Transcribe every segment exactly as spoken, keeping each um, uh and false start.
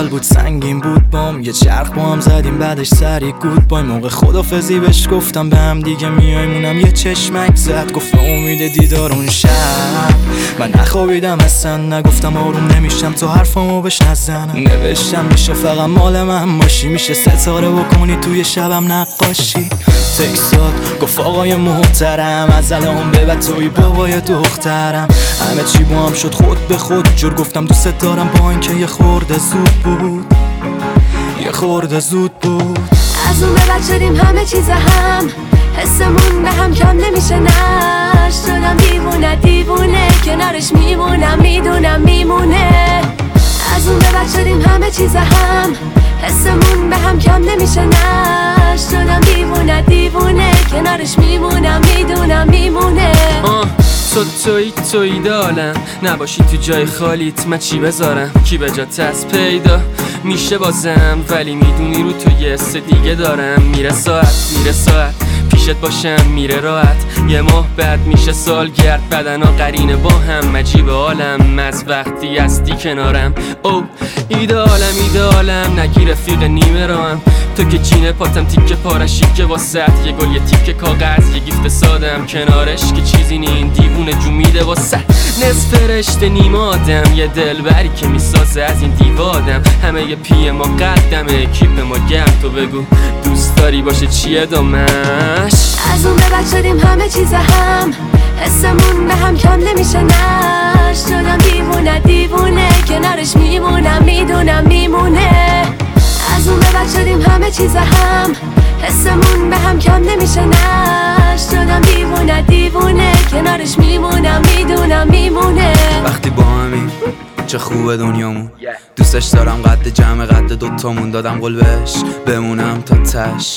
مشکل بود سنگین بود بام، یه چرخ با هم زدیم بعدش سری گود بای. موقع خدافزی بهش گفتم به هم دیگه میایمونم، یه چشمک زد گفت امید دیدار اون شب. من نخوابیدم اصلا، نگفتم آروم نمیشم تو حرفامو بهش نزنم. نوشتم میشه فقط مال من باشی، میشه ستاره بکنی توی شبم نقاشی. تکسات گفت آقای محترم از الان به بعد توی بابای دخترم. همه چی با هم شد خود به خود، جور گفتم دوست دارم با اینکه یه خورده زود بود، یه خورده زود بود. از اون به بعد شدیم همه چیز هم، حسمون به هم کم نمیشه نش. شدم دیوونه دیوونه کنارش میمونم، میدونم میمونه. از اون به بعد شدیم همه چیز هم، حسمون به هم کم نمیشه نش. شدم دیوونه دیوونه کنارش میمونم، میدونم میمونه. تو توی توی دالم نباشی تو جای خالیت، من چی بذارم کی به جات از پیدا میشه بازم. ولی میدونی رو تو یه حس دیگه دارم، میره ساعت میره ساعت پیشت باشم میره راحت. یه ماه بعد میشه سالگرد، بدنا قرینه با هم عجیب عالم. از وقتی هستی کنارم او ایدالم ایدالم، نگی رفیق نیمه راهم. تو که جینه پاتم تیکه پارشی که واسط، یه گل یه تیکه کاغذ یه گیفت سادم کنارش که چیزی نین دیوونه جو میده واسط. نصف رشته نیم آدم، یه دلبری که میسازه از این دیوادم. همه یه پی ما قدمه کیپ ما گرم، تو بگو دوست داری باشه چیه دامش. از اون به بعد شدیم همه چیز هم، حسمون به هم کم نمیشه نش. شدم دیوونه دیوونه کنارش میمونم، میدونم میمونه. از اون به بعد شدیم همه چیز هم، حسمون به هم کم نمیشه نش. شدم دیوونه دیوونه کنارش میمونم، میدونم میمونه. وقتی با همین چه خوبه دنیامون، دوستش دارم قد جمع قد دوتامون. دادم قول بهش بمونم تا تش،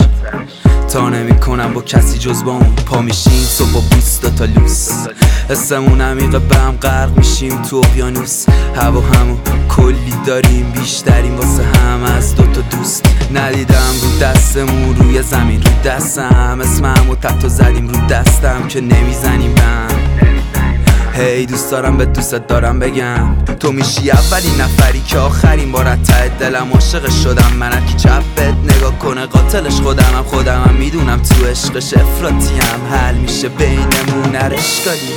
تا نمی کنم با کسی جز با اون. پا میشیم صبح با بیست تا لوس، حسمون عمیقه به هم غرق میشیم تو اقیانوس. هوا همو کلی داریم بیشتریم واسه هم از دوتا دوست. ندیدم رو دستمون روی زمین رو دستم، اسمم و تحت زدیم رو دستم که نمیزنیم بم. هی hey, دوست دارم به دوست دارم بگم، تو میشی اولین نفری که آخرین بار از ته دلم عاشق شدم. من هرکی چپت نگاه کنه قاتلش خودمم، خودمم میدونم تو عشقش افراطیم. حل میشه بینمون هر اشکالی.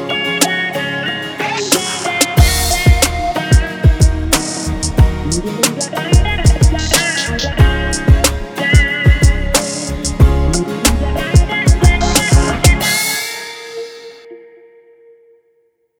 yeah.